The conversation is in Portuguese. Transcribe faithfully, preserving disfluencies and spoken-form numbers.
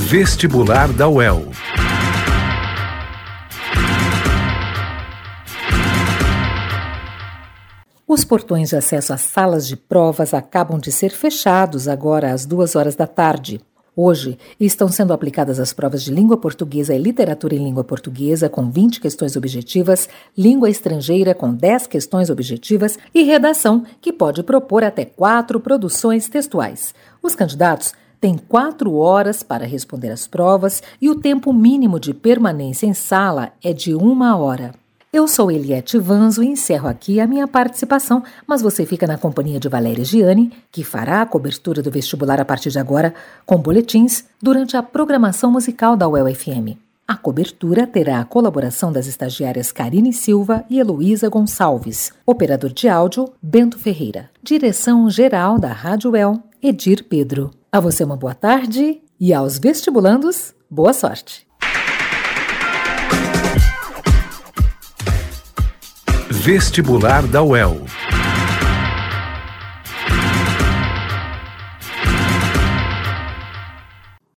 Vestibular da U E L. Os portões de acesso às salas de provas acabam de ser fechados agora às duas horas da tarde. Hoje, estão sendo aplicadas as provas de língua portuguesa e literatura em língua portuguesa com vinte questões objetivas, língua estrangeira com dez questões objetivas e redação, que pode propor até quatro produções textuais. Os candidatos têm quatro horas para responder às provas e o tempo mínimo de permanência em sala é de uma hora. Eu sou Eliette Vanzo e encerro aqui a minha participação, mas você fica na companhia de Valéria Giani, que fará a cobertura do vestibular a partir de agora, com boletins, durante a programação musical da U E L F M. A cobertura terá a colaboração das estagiárias Karine Silva e Heloísa Gonçalves, operador de áudio Bento Ferreira, direção-geral da Rádio U E L, Edir Pedro. A você uma boa tarde e aos vestibulandos, boa sorte! Vestibular da U E L.